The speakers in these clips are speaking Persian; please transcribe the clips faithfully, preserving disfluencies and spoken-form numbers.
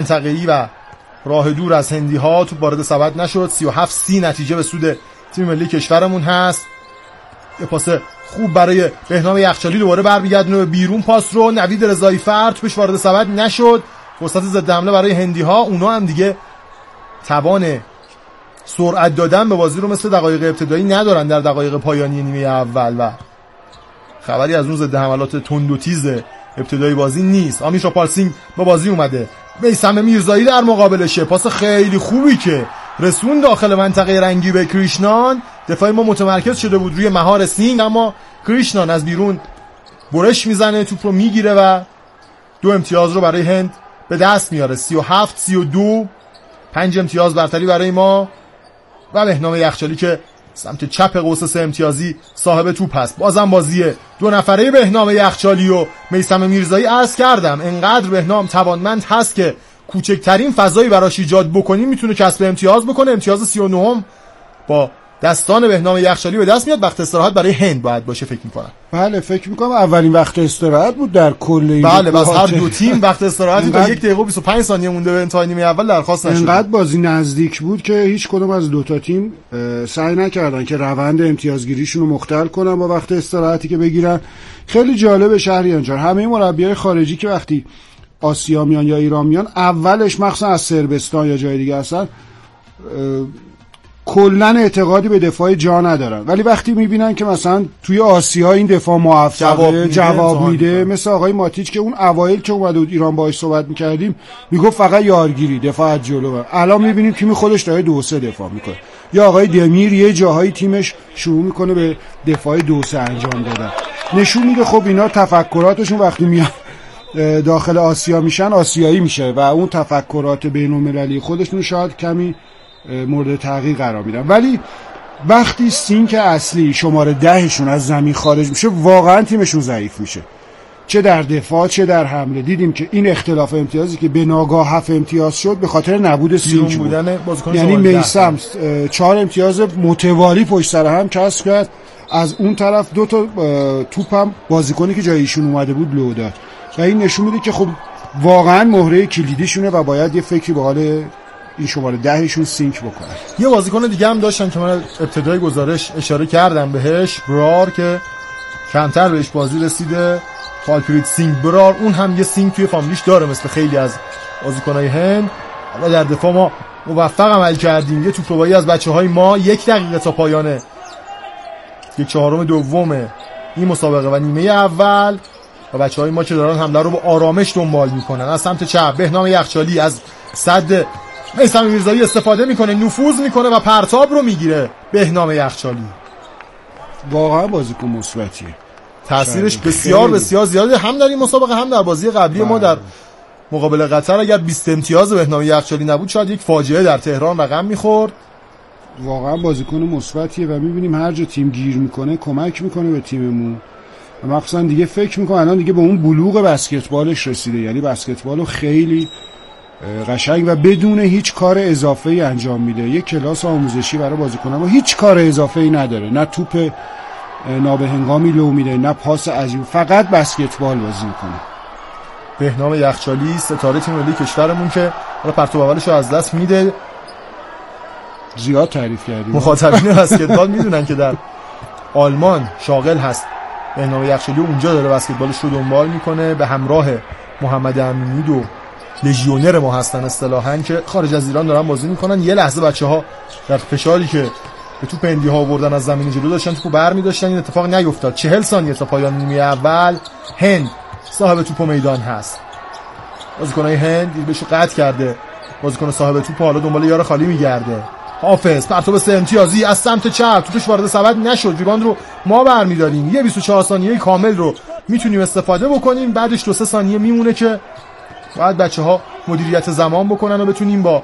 منطقه‌ای و راه دور از هندی ها توپ وارد سبد نشد. سی و هفت سی نتیجه به سود تیم ملی کشورمون هست. یه پاس خوب برای بهنام یخچالی، دوباره برمیگردونه به بیرون پاس رو. نوید رضایی فر توپش وارد سبد نشد. فرصت ضد حمله برای هندی ها. اونا هم دیگه توان سرعت دادن به بازی رو مثل دقایق ابتدایی ندارن در دقایق پایانی نیمه اول و خبری از اون ضد حملات تند و تیز ابتدایی بازی نیست. آمیش پالسینگ با بازی اومده. میثم میرزایی در مقابلشه. پاس خیلی خوبی که رسون داخل منطقه رنگی به کریشنان. دفاع ما متمرکز شده بود روی مهار سینگ، اما کریشنان از بیرون برش میزنه، توپ رو میگیره و دو امتیاز رو برای هند به دست میاره. سی و هفت سی و دو، پنج امتیاز برتری برای ما و بهنام یخچالی که سمت چپ قوس سه امتیازی صاحب توپ هست. بازم بازیه دو نفره بهنام یخچالی و میثم میرزایی. عرض کردم انقدر بهنام توانمند هست که کوچکترین فضایی براش ایجاد بکنیم میتونه کسب امتیاز بکنه. امتیاز سی و نه با دستان بهنام یخچالی به دست میاد. وقت استراحت برای هند باید باشه فکر میکنم. بله فکر میکنم اولین وقت استراحت بود در کل این. بله بس هر دو تیم وقت استراحتی تا یک دقیقه و بیست و پنج ثانیه مونده به انتهای نیمه اول درخواست نشد. انقدر بازی نزدیک بود که هیچ کدوم از دو تا تیم سعی نکردن که روند امتیازگیریشون رو مختل کنن با وقت استراحتی که بگیرن. خیلی جالب شهریان جان، همه مربیای خارجی که وقتی آسیا میان یا ایران میان، اولش مخصوصا از صربستان یا جای دیگه هستن، کلن اعتقادی به دفاع جا ندارن، ولی وقتی میبینن که مثلا توی آسیا این دفاع موفقه جواب, جواب میده، مثل آقای ماتیچ که اون اوایل که اومده بود ایران باهاش صحبت میکردیم میگفت فقط یارگیری دفاع از جلو، الان میبینیم تیم خودش داره دو سه دفاع میکنه. یا آقای دمیر یه جاهای تیمش شروع میکنه به دفاع دو سه انجام دادن. نشون میده خب اینا تفکراتشون وقتی میان داخل آسیا میشن آسیایی میشه و اون تفکرات بین‌المللی خودشون شاید کمی مورد تغییر قرار میدن. ولی وقتی سینک اصلی شماره دهشون از زمین خارج میشه واقعا تیمشون ضعیف میشه، چه در دفاع چه در حمله. دیدیم که این اختلاف امتیازی که به ناگاه هفت امتیاز شد به خاطر نبود سینک بود. یعنی میثم چهار امتیاز متوالی پشت سر هم کسب کرد، از اون طرف دو تا توپ هم بازیکنی که جای ایشون اومده بود لو داد و این نشون میده که خب واقعا مهره کلیدیشونه و باید یه فکری به حال این شماره دهشون سینک بکنن. یه بازیکن دیگه هم داشتن که من ابتدای گزارش اشاره کردم بهش، برار، که کمتر بهش بازی رسیده. فالپریت سینگ برار، اون هم یه سینگ توی فامیلیش داره مثل خیلی از بازیکنای هند. حالا در دفاع ما موفق عمل کردیم. یه توپ ربایی از بچه‌های ما یک دقیقه تا پایان یک چهارم دوم این مسابقه و نیمه اول و بچه‌های ما که دارن حمله رو با آرامش دنبال میکنن. از سمت چپ بهنام یخچالی از صد میثم میرزایی استفاده میکنه، نفوذ میکنه و پرتاب رو میگیره. بهنام یخچالی واقعا بازیکن مثبتیه، تاثیرش بسیار خیلی. بسیار زیاده، هم در این مسابقه هم در بازی قبلی بله. ما در مقابل قطر اگر بیست امتیاز بهنام یخچالی نبود شاید یک فاجعه در تهران رقم میخورد. واقعا بازیکن مثبتیه و میبینیم هر جا تیم گیر میکنه کمک میکنه به تیممون و مخصوصا دیگه فکر میکنم الان دیگه به اون بلوغ بسکتبالش رسیده، یعنی بسکتبالو خیلی قشنگ و بدون هیچ کار اضافه‌ای انجام میده. یک کلاس آموزشی برای بازیکن‌ها و هیچ کار اضافه‌ای نداره، نه توپ نابهنگامی لو میده نه پاس عجیب، فقط بسکتبال بازی میکنه. بهنام یخچالی ستاره تیم ملی کشورمون که حالا پرتو اولش رو از دست میده. زیاد تعریف کردیم. مخاطبین بسکتبال میدونن که در آلمان شاغل هست. بهنام یخچالی اونجا داره بسکتبالش رو دنبال میکنه به همراه محمد امینی دو لژیونر ما هستن اصطلاحاً که خارج از ایران دارن بازی میکنن. یه لحظه بچه‌ها در فشاری که به توپ هندی ها آوردن از زمین جلو داشتن توپو برمی داشتن، این اتفاق نیفتاد. چهل ثانیه تا پایان نیمه اول هند صاحب توپ میدان هست. بازیکنای هند بهشو قطع کرده، بازیکن صاحب توپ حالا دنبال یار خالی میگرده. حافظ پرتاب سه امتیازی از سمت چپ، توپش وارد سبد نشد، ریباند رو ما برمی‌داریم. یه بیست و چهار ثانیه کامل رو میتونیم استفاده بکنیم، بعدش دو سه ثانیه میمونه که باید بچه‌ها مدیریت زمان بکنن و بتونیم با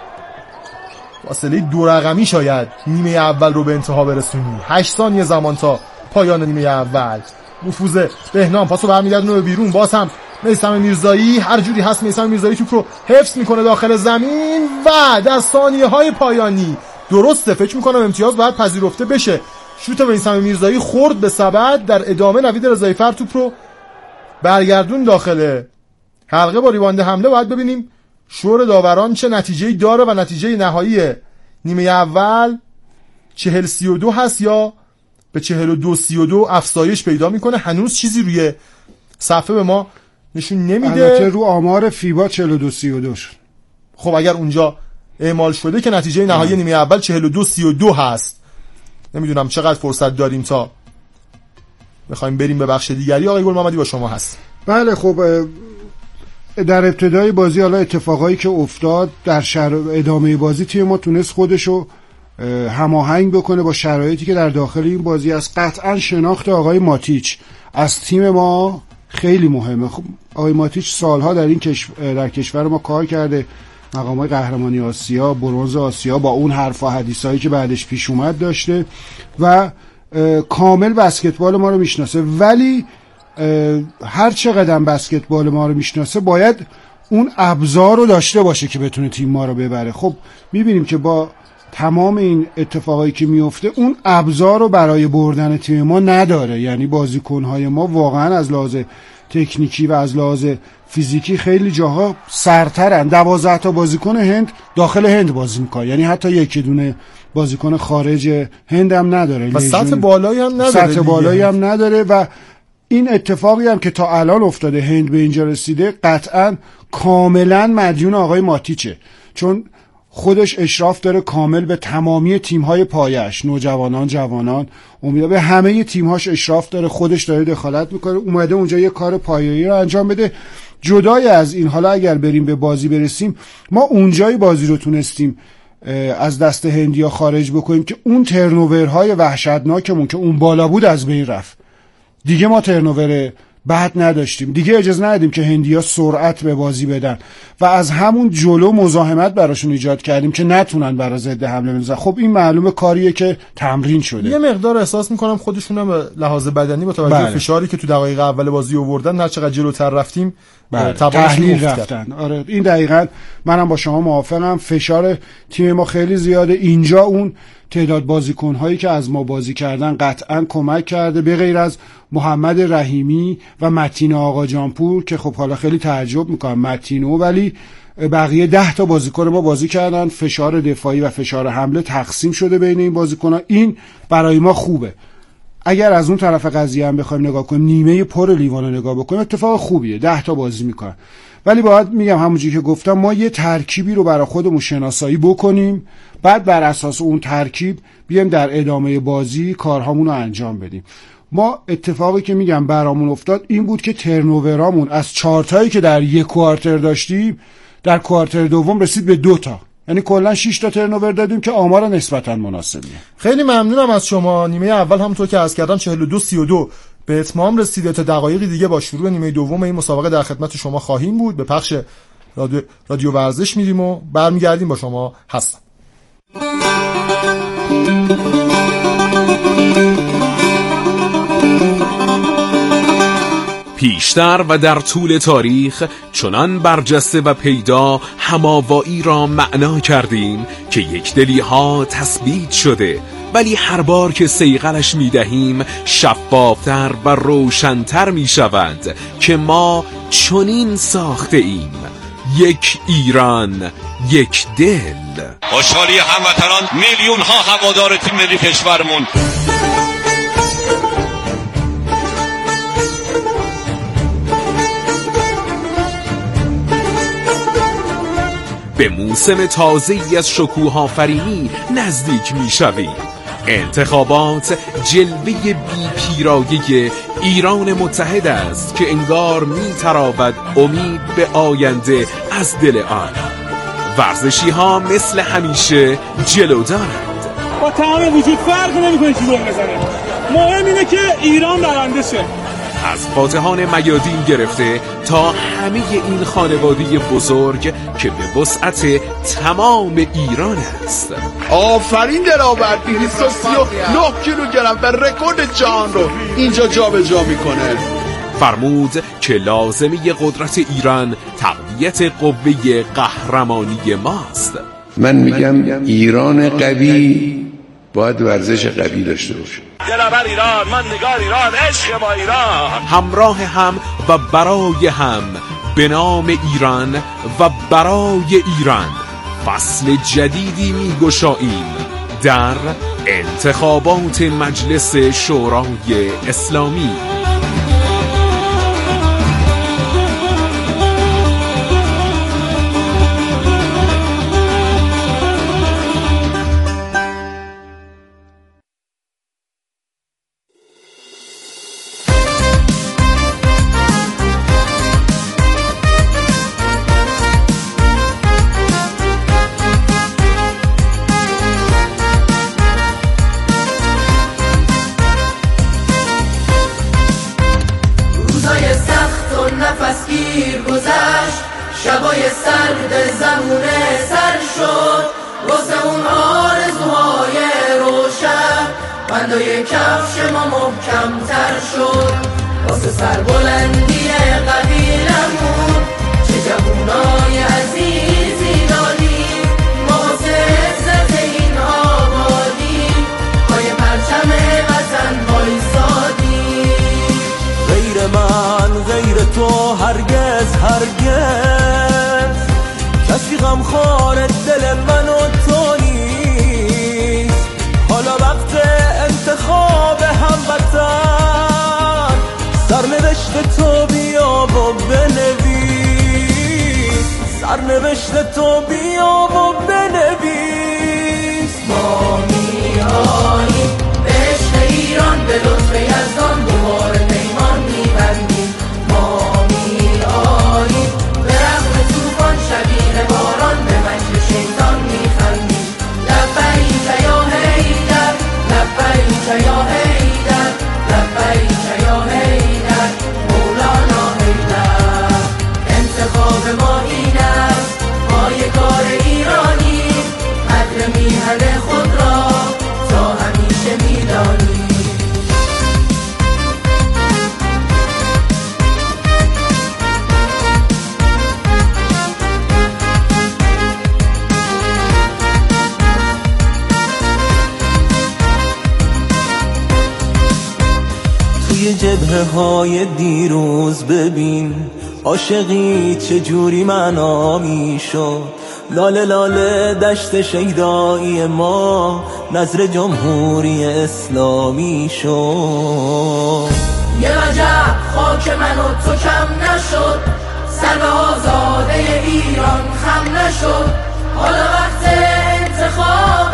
فاصله دو رقمی شاید نیمه اول رو به انتها برسونیم. هشت ثانیه زمان تا پایان نیمه اول. نفوذ بهنام، پاسو برمیگردونه به بیرون، باز هم میثم میرزایی هر جوری هست میثم میرزایی توپ رو حفظ میکنه داخل زمین و در ثانیه‌های پایانی درسته فکر میکنم امتیاز باید پذیرفته بشه. شوت میثم میرزایی خورد به سبد، در ادامه نوید رضایی فر توپ رو برگردون داخل حلقه با ریباند حمله. باید ببینیم شور داوران چه نتیجه‌ای داره و نتیجه نهایی نیمه اول چهل سی و دو هست یا به چهل و دو سی و دو افزایش پیدا میکنه. هنوز چیزی روی صفحه به ما نشون نمیده. البته رو آمار فیبا چهل و دو سی و دو شد. خب اگر اونجا اعمال شده که نتیجه نهایی ام. نیمه اول چهل و دو سی و دو هست. نمیدونم چقدر فرصت داریم تا بخوایم بریم به بخش دیگری. آقای گل محمدی با شما هست. بله خب در ابتدای بازی حالا اتفاقایی که افتاد در شر... ادامه بازی تیم ما تونست خودشو هماهنگ بکنه با شرایطی که در داخل این بازی است. قطعا شناخت آقای ماتیچ از تیم ما خیلی مهمه. خب آقای ماتیچ سالها در این کش... در کشور ما کار کرده، مقامات قهرمانی آسیا، برنز آسیا، با اون حرف و حدیثایی که بعدش پیش اومد داشته و کامل بسکتبال ما رو میشناسه. ولی هر چقدر بسکتبال ما رو میشناسه باید اون ابزار رو داشته باشه که بتونه تیم ما رو ببره. خب میبینیم که با تمام این اتفاقایی که میفته اون ابزار رو برای بردن تیم ما نداره. یعنی بازیکن‌های ما واقعا از لحاظ تکنیکی و از لحاظ فیزیکی خیلی جاها سرترن. دوازده تا بازیکن هند داخل هند بازی میکنه، یعنی حتی یکی دونه بازیکن خارج هند هم نداره و سطح بالایی هم نداره سطح بالایی هم نداره و این اتفاقی هم که تا الان افتاده هند به اینجا رسیده قطعا کاملا مدیون آقای ماتیچه، چون خودش اشراف داره کامل به تمامی تیم‌های پایش، نوجوانان، جوانان، امیدا به همه تیم‌هاش اشراف داره، خودش داره دخالت میکنه، اومده اونجا یه کار پایه‌ای رو انجام بده. جدای از این، حالا اگر بریم به بازی برسیم، ما اونجای بازی رو تونستیم از دست هندیا خارج بکنیم که اون ترنوورهای وحشتناکمون که اون بالا بود از بین رفت. دیگه ما ترنوور بعد نداشتیم، دیگه اجازه ندادیم که هندیا سرعت به بازی بدن و از همون جلو مزاحمت براشون ایجاد کردیم که نتونن برای ضد حمله بزنن. خب این معلومه کاریه که تمرین شده. یه مقدار احساس میکنم خودشون هم لحاظ بدنی با توجه به فشاری که تو دقایق اول بازی آوردن، هر چقدر جلوتر رفتیم تحلیل رفتن. آره این دقیقاً منم با شما موافقم. فشار تیم ما خیلی زیاده. اینجا اون تعداد بازیکن‌هایی که از ما بازی کردن قطعاً کمک کرده، به غیر از محمد رحیمی و متین آقا جانپور که خب حالا خیلی تعجب میکنم متینو، ولی بقیه ده تا بازیکن ما بازی کردن. فشار دفاعی و فشار حمله تقسیم شده بین این بازیکن‌ها، این برای ما خوبه. اگر از اون طرف قضیه هم بخوایم نگاه کنیم، نیمه پر لیوان رو نگاه بکنیم، اتفاق خوبیه، ده تا بازی میکنن. ولی باید میگم همونجوری که گفتم ما یه ترکیبی رو برای خودمون شناسایی بکنیم، بعد بر اساس اون ترکیب بیایم در ادامه بازی کارهامون رو انجام بدیم. ما اتفاقی که میگم برامون افتاد این بود که ترنوورامون از چهار تایی که در یک کوارتر داشتیم در کوارتر دوم رسید به دو تا، یعنی کلا شش تا ترنوور دادیم که آمار نسبتا مناسبیه. خیلی ممنونم از شما. نیمه اول همونطور که عرض کردم چهل و دو سی و دو به اتمام رسیده. تا دقایقی دیگه با شروع نیمه دوم این مسابقه در خدمت شما خواهیم بود. به پخش رادیو, رادیو ورزش میریم و برمیگردیم با شما هستم. پیشتر و در طول تاریخ چنان برجسته و پیدا هماوایی را معنا کردیم که یک دلی ها تثبیت شده، ولی هر بار که صیقلش می دهیم شفافتر و روشنتر می شود که ما چنین ساخته ایم. یک ایران، یک دل. خوشحالی هموطنان، میلیون ها هوادار تیم ملی کشورمون. به موسم تازه‌ای از شکوه‌آفرینی نزدیک می‌شویم. انتخابات جلوه بی پیرایه ایران متحد است که انگار می‌تراود امید به آینده از دل آن. ورزشی ها مثل همیشه جلو دارند. با تمام وجود فرق نمی‌کنه کی گل بزنه. مهم اینه که ایران برنده شه. از فاتحان میادین گرفته تا همه این خانواده بزرگ که به وسعت تمام ایران است. آفرین دلاور دویست و سی و نه کیلوگرم و رکورد جهان رو اینجا جابجا میکنه. فرمود که لازمه قدرت ایران تقویت قوه قهرمانی ماست. من میگم ایران قوی باید ورزش قوی داشته باشه. دلاور ایران، ماندگار ایران، عشق با ایران. همراه هم و برای هم به نام ایران و برای ایران فصل جدیدی می‌گشاییم در انتخابات مجلس شورای اسلامی. شبای سرد زمونه سر شد واسه اون آرزوهای روشن بندای کفش ما محکم تر شد واسه سربلندی قبیلمون چه جوونای عزیزی دادیم ما واسه عزت این آبادی پای پرچم وطن وایسادیم. غیر من غیر تو هرگز هرگز کسی غمخوار دل من و تو نیست. حالا وقت انتخاب هموطن سرنوشت تو بیا و بنویس سرنوشت تو بیا و بنویس. ما میاییم به عشق ایران به لطف یزدان دوباره پیمان میبندیم. ما میاییم به رغم طوفان شبیه باران به مکر شیطان میخندیم. لبیک یا حیدر لبیک یا حیدر لبیک یا حیدر مولانا حیدر. انتخاب ما این است پای کار ایرانی قدر میهن خود را تا همیشه میدانیم. توی جبهه های دیروز ببین عاشقی چجوری معنا میشد. لاله لاله دشت شیدایی ما نظر جمهوری اسلامی شد. یه وجب خاک من و تو کم نشد سر به آزاده ایران خم نشد. حالا وقت انتخاب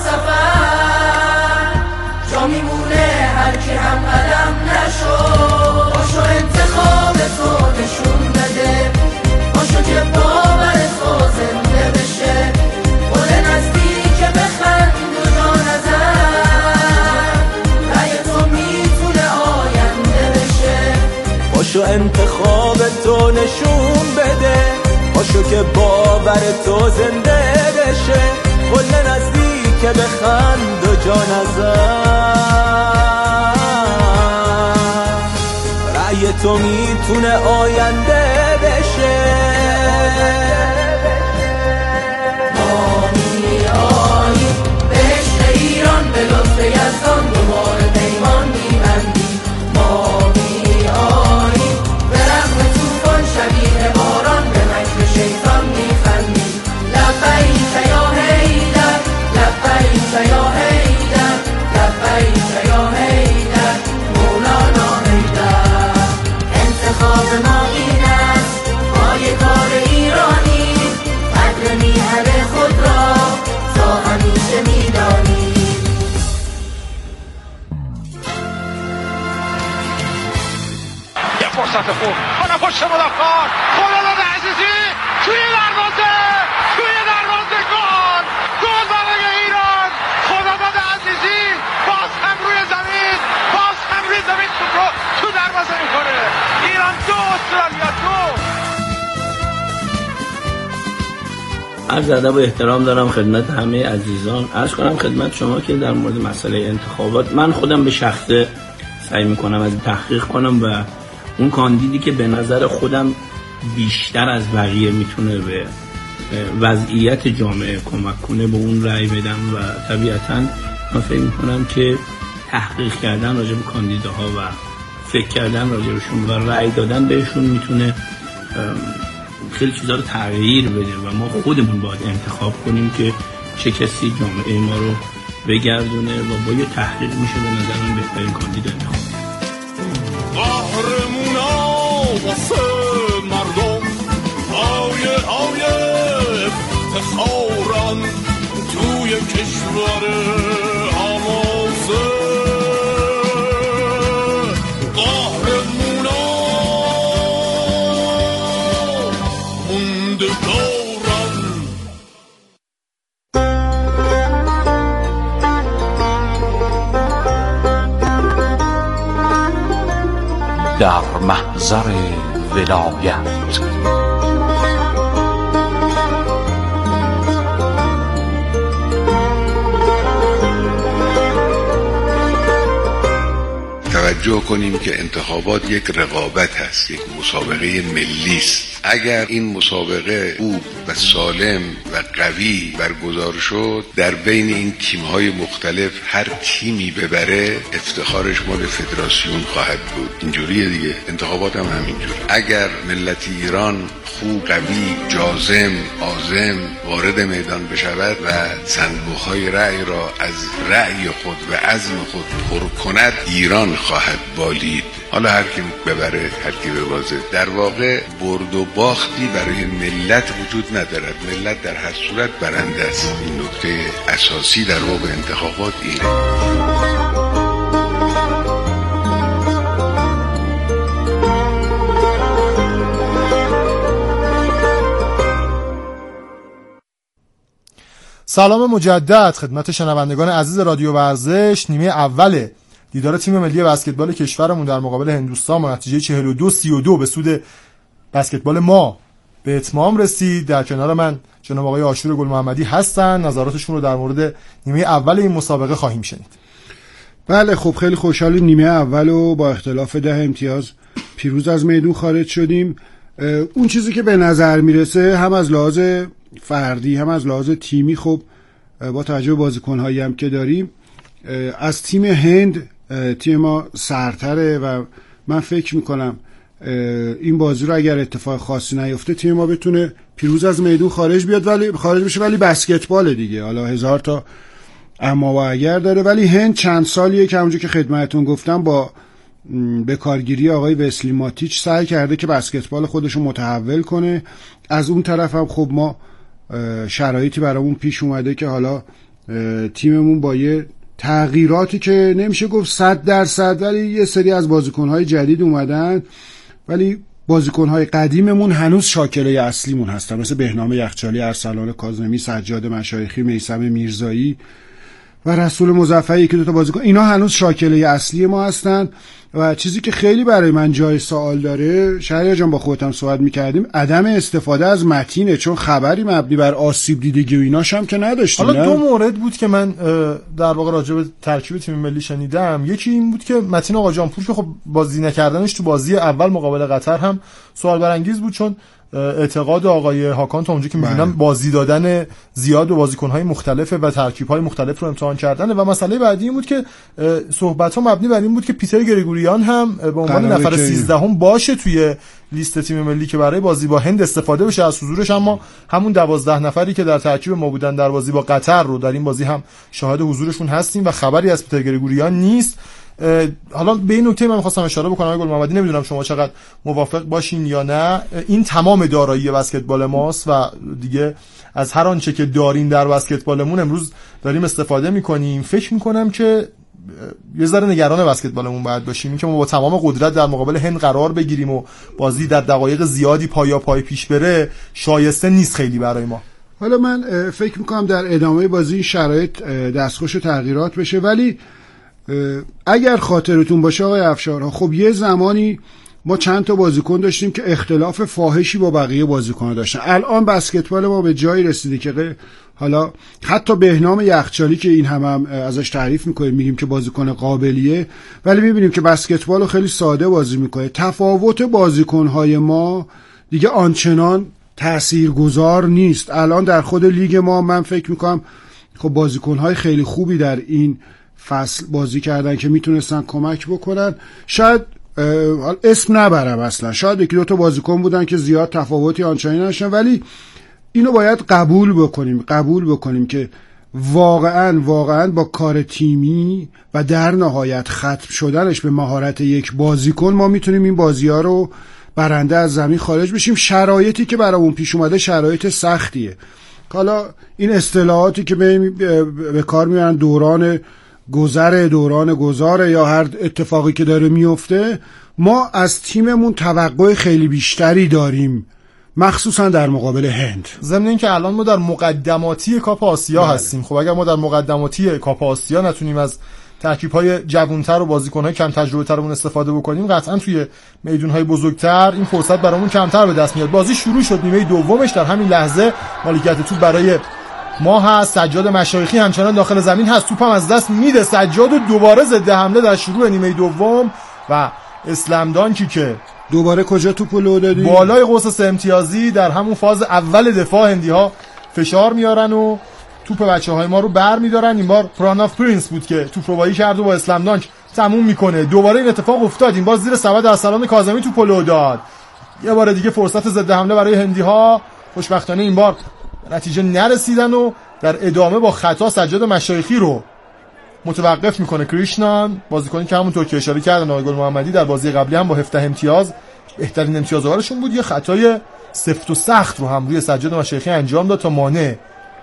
همسفر جا میمونه هر کی هم قدم نشد. باشو انتخاب تو نشون بده باشو که باور تو زنده بشه. گل نزدیک بخند و جا نزن رأی تو میتونه آینده بشه. باشو انتخاب تو نشون بده باشو که باور تو زنده بشه. گل نزدیک بخند و جا نزن رأی تو میتونه آینده بشه. ما میاییم به عشق ایران به لطف یزدان دوباره پیمان میبندیم. ما میاییم به رغم طوفان شبیه باران به مکر شیطان میخندیم. لبیک یا حیدر لبیک یا حیدر لبیک یا حیدر مولانا حیدر. انتخاب ما این است پای کار ایرانی قدر میهن خود را تا همیشه میدانیم. یه فرصت خوب کنه پشت مدافعان خداداد عزیزی توی دروازه توی دروازه گل گل برای ایران. خداداد عزیزی باز هم روی زمین باز هم روی زمین توپ رو تو دروازه میکنه. ایران دو استرالیا دو. عرض ادب و احترام دارم خدمت همه عزیزان. عرض کنم خدمت شما که در مورد مسئله انتخابات من خودم به شخصه سعی میکنم از تحقیق کنم و اون کاندیدی که به نظر خودم بیشتر از بقیه میتونه به وضعیت جامعه کمک کنه به اون رأی بدم و طبیعتاً من فکر میکنم که تحقیق کردن راجع به کاندیداها و فکر کردن راجع بهشون و رأی دادن بهشون میتونه خیلی چیزا رو تغییر بده و ما خودمون باید انتخاب کنیم که چه کسی جامعه ما رو بگردونه و با یه تحقیق میشه به نظر من بهترین کاندید انتخاب. قهرمونا واسه مردم آیه آیه افتخارن توی کشور آموزه. قهرمونا موندگارن. در محضر ولایت توجه کنیم که انتخابات یک رقابت هست، یک مسابقه ملی است. اگر این مسابقه خوب و سالم و قوی برگزار شد، در بین این تیم‌های مختلف هر تیمی ببره افتخارش مال فدراسیون خواهد بود. اینجوریه دیگه، انتخابات هم همینجوره. اگر ملت ایران خوب، قوی، جازم، عازم وارد میدان بشود و صندوق‌های رأی را از رأی خود و عزم خود پر کند، ایران خواهد بالید. حالا هر کی ببره، هر کی ببازه، در واقع برد و باختی برای ملت وجود ندارد. ملت در هر صورت برنده است. این نکته اساسی در واقع انتخابات اینه. سلام مجدد خدمت شنوندگان عزیز رادیو ورزش. نیمه اول دیدار تیم ملی بسکتبال کشورمون در مقابل هندوستان با نتیجه چهل و دو سی و دو به سود بسکتبال ما به اتمام رسید. در کنار من جناب آقای آشور گل محمدی هستن، نظراتشون رو در مورد نیمه اول این مسابقه خواهیم شنید. بله خب خیلی خوشحالیم نیمه اولو با اختلاف ده امتیاز پیروز از میدون خارج شدیم. اون چیزی که به نظر میرسه هم از لحاظ فردی هم از لحاظ تیمی، خب با توجه به بازیکن‌هایی هم که داریم، از تیم هند تیم ما سرتره و من فکر میکنم این بازی رو اگر اتفاق خاصی نیفته تیم ما بتونه پیروز از میدون خارج بیاد، ولی خارج بشه. ولی بسکتبال دیگه، حالا هزار تا اما و اگر داره. ولی هند چند سالیه که همونجور که خدمتتون گفتم با به کارگیری آقای وسلی ماتیچ سعی کرده که بسکتبال خودشو متحول کنه. از اون طرف هم خب ما شرایطی برامون پیش اومده که حالا تیممون با یه تغییراتی که نمیشه گفت صد درصد، ولی یه سری از بازیکن‌های جدید اومدن، ولی بازیکن‌های قدیممون هنوز شاکله اصلیمون هستن، مثل بهنام یخچالی، ارسلان کاظمی، سجاد مشایخی، میثم میرزایی و رسول مظفری که دو تا بازیکن، اینا هنوز شاکله اصلی ما هستن. و چیزی که خیلی برای من جای سوال داره، شهریار جان با خودت هم صحبت می‌کردیم، عدم استفاده از متینه، چون خبری مبنی بر آسیب دیدگی و ایناش هم که نداشتیم. حالا دو مورد بود که من در واقع راجع به ترکیب تیم ملی شنیدم. یکی این بود که متین آقا جانپور که خب بازی نکردنش تو بازی اول مقابل قطر هم سوال برانگیز بود، چون اعتقاد آقای هاکان تا اونجا که می‌بینم بازی دادن زیاد به بازیکن‌های مختلف و ترکیب‌های مختلف رو امتحان کردن. و مسئله بعدی این بود که صحبت‌ها مبنی بر این بود که پیتر گریگوریان هم به عنوان نفر سیزدهم باشه توی لیست تیم ملی که برای بازی با هند استفاده بشه از حضورش، اما همون دوازده نفری که در ترکیب ما بودن در بازی با قطر رو در این بازی هم شاهد حضورشون هستیم و خبری از پیتر گریگوریان نیست. حالا به این نکته من می‌خواستم اشاره بکنم آقای گل محمدی، نمیدونم شما چقدر موافق باشین یا نه. این تمام دارایی بسکتبال ماست و دیگه از هر آنچه که داریم در بسکتبالمون امروز داریم استفاده می‌کنیم. فکر می‌کنم که یه ذره نگران بسکتبالمون باید باشیم، این که ما با تمام قدرت در مقابل هند قرار بگیریم و بازی در دقایق زیادی پایا پای پیش بره شایسته نیست خیلی برای ما. حالا من فکر می‌کنم در ادامه بازی شرایط دستخوش تغییرات بشه، ولی اگر خاطرتون باشه آقای افشار، خب یه زمانی ما چند تا بازیکن داشتیم که اختلاف فاحشی با بقیه بازیکن‌ها داشتن. الان بسکتبال ما به جایی رسیده که حالا حتی بهنام یخچالی که این هم, هم ازش تعریف میکنیم، میگیم که بازیکن قابلیه، ولی میبینیم که بسکتبال رو خیلی ساده بازی میکنه. تفاوت بازیکن‌های ما دیگه آنچنان تاثیرگذار نیست. الان در خود لیگ ما من فکر میکنم خب بازیکن‌های خیلی خوبی در این فصل بازی کردن که میتونستن کمک بکنن. شاید اسم نبرم اصلا، شاید یکی دو تا بازیکن بودن که زیاد تفاوتی آنچنانی نداشتن، ولی اینو باید قبول بکنیم قبول بکنیم که واقعا واقعا با کار تیمی و در نهایت ختم شدنش به مهارت یک بازیکن ما میتونیم این بازی‌ها رو برنده از زمین خارج بشیم. شرایطی که برامون پیش اومده شرایط سختیه. حالا این اصطلاحاتی که به, به کار میبرن دوران گذره، دوران گذاره یا هر اتفاقی که داره میفته، ما از تیممون توقع خیلی بیشتری داریم، مخصوصا در مقابل هند. ضمن این که الان ما در مقدماتی کاپ آسیا بله. هستیم. خب اگر ما در مقدماتی کاپ آسیا نتونیم از ترکیب‌های جوان‌تر و بازیکن‌های کم تجربه‌ترمون استفاده بکنیم، قطعاً توی میدون‌های بزرگتر این فرصت برامون کمتر به دست میاد. بازی شروع شد، نیمه دومش در همین لحظه مالکیت توپ برای ما هست. سجاد مشایخی همچنان داخل زمین هست، توپم از دست میده سجاد و دوباره ضد حمله در شروع نیمه دوم و اسلمدانکی که دوباره کجا توپو لو دادی؟ بالای قوس سه امتیازی در همون فاز اول دفاع هندی‌ها فشار میارن و توپ بچه‌های ما رو بر می‌دارن. این بار پراناف پرینس بود که توپ روایی کرد و با اسلمدانک تموم میکنه. دوباره این اتفاق افتاد، این بار زیر سبد ارسلان کاظمی توپ لو داد. یه بار دیگه فرصت ضد حمله برای هندی‌ها، خوشبختانه این بار نتیجه نرسیدن و در ادامه با خطا سجاد مشایخی رو متوقف میکنه کریشنان، بازیکنی که همونطور که اشاره کردن آقای گل محمدی در بازی قبلی هم با هفده امتیاز بهترین امتیاز آورشون بود. یه خطای سفت و سخت رو هم روی سجاد مشایخی انجام داد تا مانع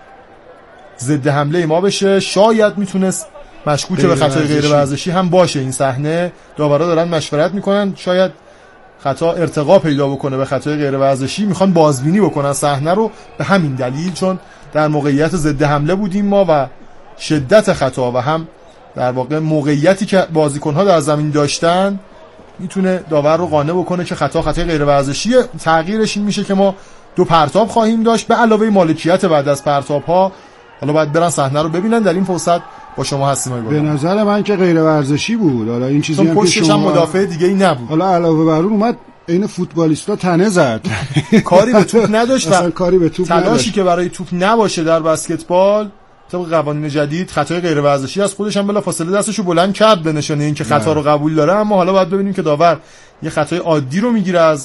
ضد حمله ما بشه. شاید میتونست مشکوک به خطای غیر ورزشی هم باشه. این صحنه داورا دارن مشورت میکنن، شاید خطا ارتقا پیدا بکنه به خطای غیر ورزشی، میخوان بازبینی بکنن صحنه رو به همین دلیل، چون در موقعیت ضد حمله بودیم ما و شدت خطا و هم در واقع موقعیتی که بازیکن‌ها در زمین داشتن میتونه داور رو قانع بکنه که خطا خطای غیر ورزشیه. تغییرش این میشه که ما دو پرتاب خواهیم داشت به علاوه مالکیت بعد از پرتاب‌ها. حالا باید برن صحنه رو ببینن. در این فرصت با شما هستیم. به نظر من که غیر ورزشی بود. حالا این چیزی هم که شما مدافع دیگه ای نبود. حالا علاوه بر اون اومد این فوتبالیستا تنه زد. کاری به توپ نداشت و کاری به توپ تلاشی نداشت. که برای توپ نباشه در بسکتبال طبق قوانین جدید خطای غیر ورزشی از خودش هم بلا فاصله دستشو بلند کرد به نشانه اینکه خطا رو قبول داره. اما حالا باید ببینیم که داور یه خطای عادی رو میگیره از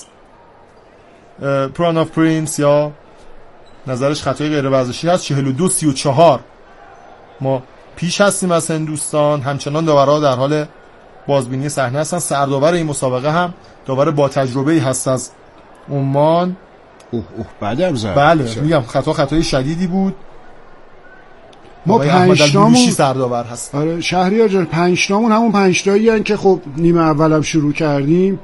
پراناف پرینس یا نظرش خطای غیر ورزشی هست. چهل و دو سی و چهار ما پیش هستیم از هندوستان. همچنان داورها در حال بازبینی صحنه هستن. سرداور این مسابقه هم داور با تجربه‌ای هست از عمان. اوه اوه بعدم زد. بله میگم خطا خطای شدیدی بود. ما پنج تامون سرداور هست. آره شهریار جان، پنج تامون همون پنج تایی ان که خب نیمه اولم شروع کردیم،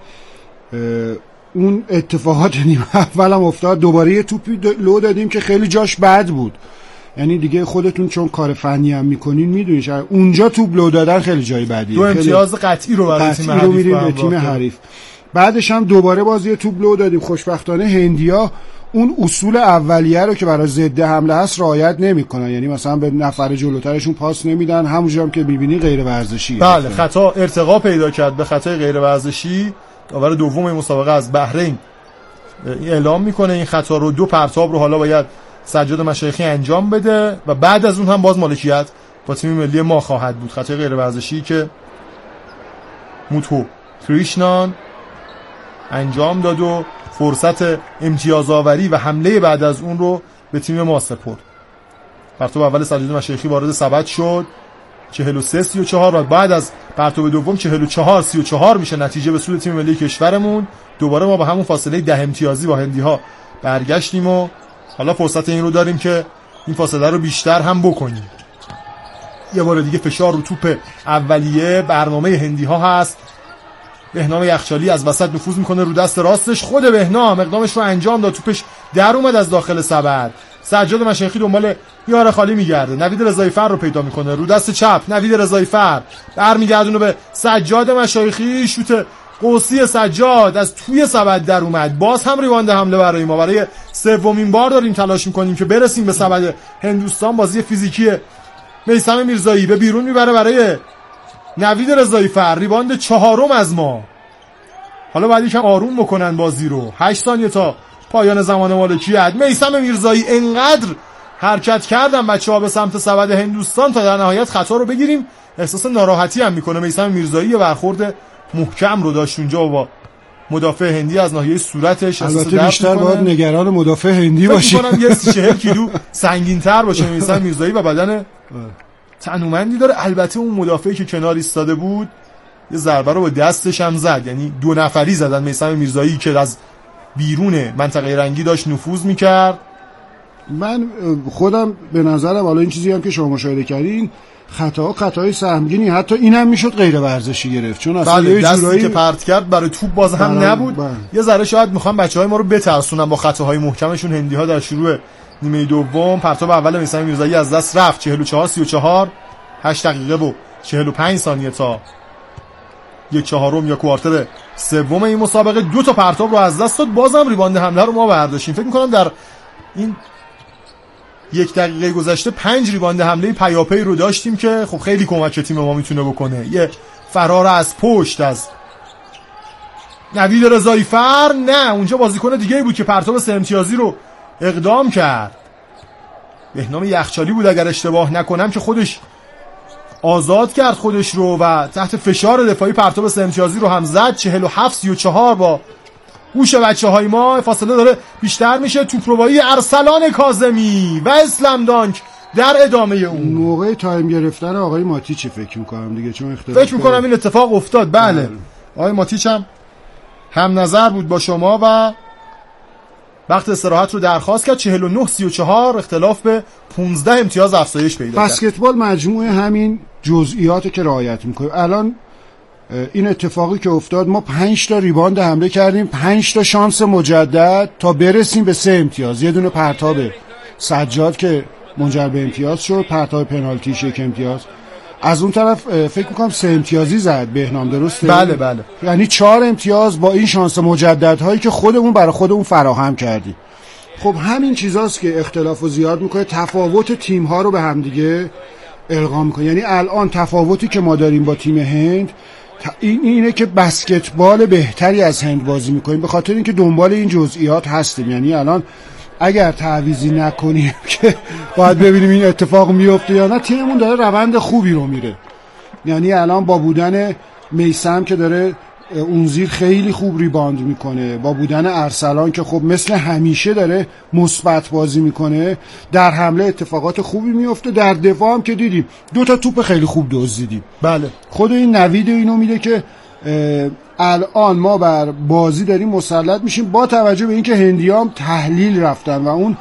اون اتفاقات نیمه اولم افتاد. دوباره یه توپی لو دادیم که خیلی جاش بد بود. یعنی دیگه خودتون چون کار فنی هم میکنین میدونید اونجا توپ لو دادن خیلی جای بدیه. دو امتیاز قطعی رو برای تیم حریف میریم به تیم حریف. بعدش هم دوباره بازی توپ لو دادیم. خوشبختانه هندیا اون اصول اولیه رو که برای ضد حمله هست رعایت نمیکنن، یعنی مثلا به نفر جلوترشون پاس نمیدن، همونجا هم که میبینی غیر ورزشیه. بله خطا ارتقا پیدا کرد به خطای غیر ورزشی. داور دوم این مسابقه از بحرین اعلام میکنه این خطا رو. دو پرتاب رو حالا باید سجاد مشایخی انجام بده و بعد از اون هم باز مالکیت با تیم ملی ما خواهد بود. خطای غیر ورزشی که موتو کریشنان انجام داد و فرصت امتیاز آوری و حمله بعد از اون رو به تیم ما سپرد. پرتاب اول سجاد مشایخی وارد سبد شد چهل و سه سی و چهار و بعد از پرتاب دوم چهل و چهار سی و چهار میشه نتیجه به سود تیم ملی کشورمون. دوباره ما با همون فاصله ده امتیازی با هندی‌ها برگشتیم و حالا فرصت این رو داریم که این فاصله رو بیشتر هم بکنیم. یه بار دیگه فشار رو توپ اولیه برنامه هندی‌ها هست. بهنام یخچالی از وسط نفوذ میکنه رو دست راستش. خود بهنام اقدامش رو انجام داد، توپش در اومد از داخل سبد. سجاد مشایخی دنبال یار خالی میگرده، نوید رضایی‌فر رو پیدا میکنه رو دست چپ. نوید رضایی‌فر برمیگردونه به سجاد مشایخی، شوت قوسی سجاد از توی سبد در اومد. باز هم ریواند حمله برای ما. برای سومین بار داریم تلاش میکنیم که برسیم به سبد هندوستان. بازی فیزیکی میثم میرزایی به بیرون میبره برای نوید رضایی‌فر. ریواند چهارم از ما. حالا باید یکم آروم بکنن بازی رو. هشت ثانیه تا پایان زمان مالکیت. میثم میرزایی انقدر حرکت کردن بچه‌ها به سمت سبد هندوستان تا در نهایت خطا رو بگیریم. احساس ناراحتی هم میکنه میثم میرزایی. برخورد محکم رو داشت اونجا و با مدافع هندی از ناحیه صورتش البته بیشتر باید نگران مدافع هندی باشی. فکر می‌کنم یه سی چهل کیلو سنگین‌تر باشه میثم میرزایی و بدن تنومندی داره. البته اون مدافعی که کنار ایستاده بود یه ضربه رو با دستش هم زد، یعنی دو نفری زدن میثم میرزایی که از بیرون منطقه رنگی داشت نفوذ میکرد. من خودم به نظرم حالا این چیزی هم که شما مشاهده کردین خطا خطای سهمگینی، حتی اینم میشد غیر ورزشی گرفت، چون اصلا یه دستی جورایی که پرت کرد برای توپ باز هم برای نبود برای. یه ذره شاید میخوام بچهای ما رو بترسونن با خطاهای محکمشون. هندی‌ها در شروع نیمه دوم پرتاب اول میثم میرزایی از دست رفت. چهل و چهار سی و چهار، هشت دقیقه و چهل و پنج ثانیه تا یک چهارم یا کوارتر سوم این مسابقه دو تا پرتاب رو از دست داد. بازم ریباند حمله رو ما برداشتیم. فکر می‌کنم در این یک دقیقه گذشته پنج ریباند حمله پیاپی رو داشتیم که خب خیلی کمک تیم ما میتونه بکنه. یه فرار از پشت از نوید رضایی فر، نه اونجا بازیکن دیگه بود که پرتاب سه امتیازی رو اقدام کرد. بهنام یخچالی بود اگر اشتباه نکنم که خودش آزاد کرد خودش رو و تحت فشار دفاعی پرتاب سه امتیازی رو هم زد. چهل و هفت سی و چهار با هوش بچه‌های ما. فاصله داره بیشتر میشه. توپروایی ارسلان کاظمی و اسلم دانک در ادامه اون. موقع تایم گرفتن آقای ماتیچ فکر می‌کنم دیگه، چون اختلاف فکر می‌کنم این اتفاق افتاد. بله آقای ماتیچ هم هم نظر بود با شما و وقت استراحت رو درخواست کرد. چهل و نه سی و چهار اختلاف به پانزده امتیاز افزایش پیدا کرد. بسکتبال مجموعه همین جزئیاتی که رعایت می‌کنه. الان این اتفاقی که افتاد، ما پنج تا ریباند حمله کردیم، پنج تا شانس مجدد تا برسیم به سه امتیاز. یه دونه پرتاب سجاد که منجر به امتیاز شد، پرتاب پنالتیش یک امتیاز. از اون طرف فکر میکنم سه امتیازی زد بهنام، درسته؟ بله بله. یعنی چهار امتیاز با این شانس مجددهایی که خودمون برای خودمون فراهم کردیم. خب همین چیزاست که اختلافو زیاد میکنه، تفاوت تیم‌ها رو به هم دیگه القا میکنه. یعنی الان تفاوتی که ما داریم با تیم هند این اینه که بسکتبال بهتری از هند بازی میکنیم، به خاطر اینکه دنبال این جزئیات هستیم. یعنی الان اگر تعویضی نکنیم که باید ببینیم این اتفاق میفته یا نه، تیممون داره روند خوبی رو میره. یعنی الان با بودن میثم که داره اون زیر خیلی خوب ریباند میکنه، با بودن ارسلان که خب مثل همیشه داره مثبت بازی میکنه، در حمله اتفاقات خوبی میفته، در دفاع هم که دیدیم دو تا توپ خیلی خوب دزدیدیم. بله خود این نوید اینو میده که الان ما بر بازی داریم مسلط میشیم، با توجه به اینکه هندیام تحلیل رفتن و اون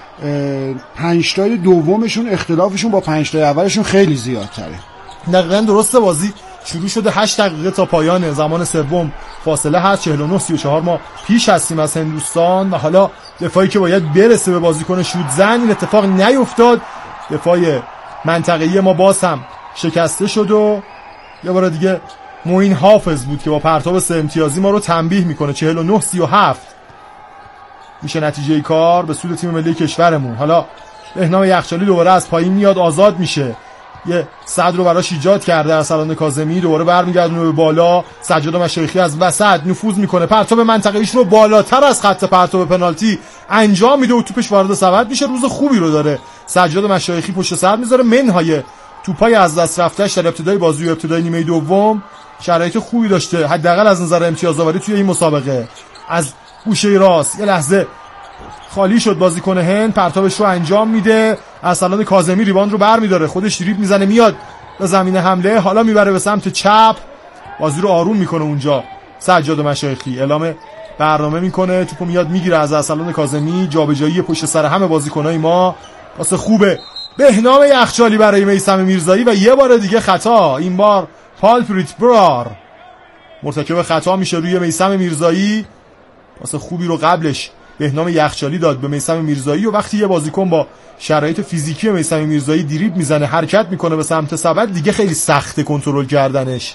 پنج تای دومشون اختلافشون با پنج تای اولشون خیلی زیادتره. دقیقاً درسته. بازی شروع شده هشت دقیقه تا پایان زمان سوم فاصله هست. چهل و نه سی و چهار ما پیش هستیم از هندوستان و حالا دفاعی که باید برسه به بازیکن شوت زن، این اتفاق نیفتاد. دفاع منطقه‌ای ما باز هم شکسته شد و یه بار دیگه معین حافظ بود که با پرتاب سه امتیازی ما رو تنبیه میکنه. چهل و نه سی و هفت میشه نتیجه کار به سود تیم ملی کشورمون. حالا بهنام یخچالی دوباره از پایین میاد، آزاد میشه، یه صد رو براش ایجاد کرده ارسلان کاظمی، دوباره برمیگردونه به بالا. سجاد مشایخی از وسط نفوذ میکنه، پرتاب منطقه‌ایش رو بالاتر از خط پرتاب پنالتی انجام میده و توپش وارد سبد میشه. روز خوبی رو داره سجاد مشایخی، پشت سر میذاره. منهای توپای از دست رفتهش در ابتدای بازی و ابتدای نیمه دوم شرایط خوبی داشته، حداقل از نظر امتیازآوری توی این مسابقه. از گوشه راست یه لحظه خالی شد بازیکن هند، پرتابش رو انجام میده. ارسلان کاظمی ریباند رو برمیداره، خودش دریبل میزنه میاد به زمین حمله، حالا میبره به سمت چپ، بازی رو آروم میکنه اونجا. سجاد مشایخی اعلام برنامه میکنه، توپو میاد میگیره از ارسلان کاظمی، جابجایی پشت سر همه بازیکنای ما واسه خوبه. بهنام یخچالی برای میثم میرزایی و یه بار دیگه خطا، این بار پال پریتبرار مرتکب خطا میشه روی میثم میرزایی. واسه خوبی رو قبلش بهنام یخچالی داد به میثم میرزایی و وقتی یه بازیکن با شرایط فیزیکی میثم میرزایی دریبل میزنه، حرکت میکنه به سمت سبد، دیگه خیلی سخته کنترل کردنش.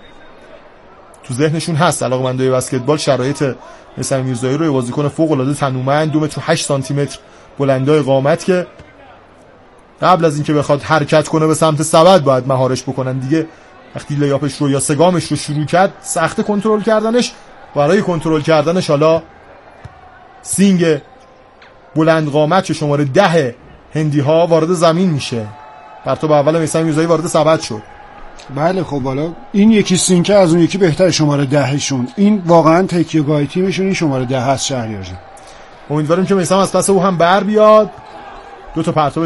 تو ذهنشون هست علاقه‌مندای بسکتبال شرایط میثم میرزایی رو، بازیکن فوق العاده تنومند، دو متر و هشت سانتی متر بلندای قامت که قبل از اینکه بخواد حرکت کنه به سمت سبد باید مهارش بکنن. دیگه وقتی لیاپش رو یا سگامش رو شروع کرد سخت کنترل کردنش. برای کنترل کردنش حالا سینگ بلند قامت که شماره ده هندی ها وارد زمین میشه. پرتاب اول میثم میرزایی وارد سبد شد. بله خب حالا این یکی سینکه از اون یکی بهتر شماره دهشون. این واقعا تکیه‌گاه تیمشون این شماره ده هست شهریار جان. امیدواریم که میثم از پس او هم بر بیاد. دو تا پرتاب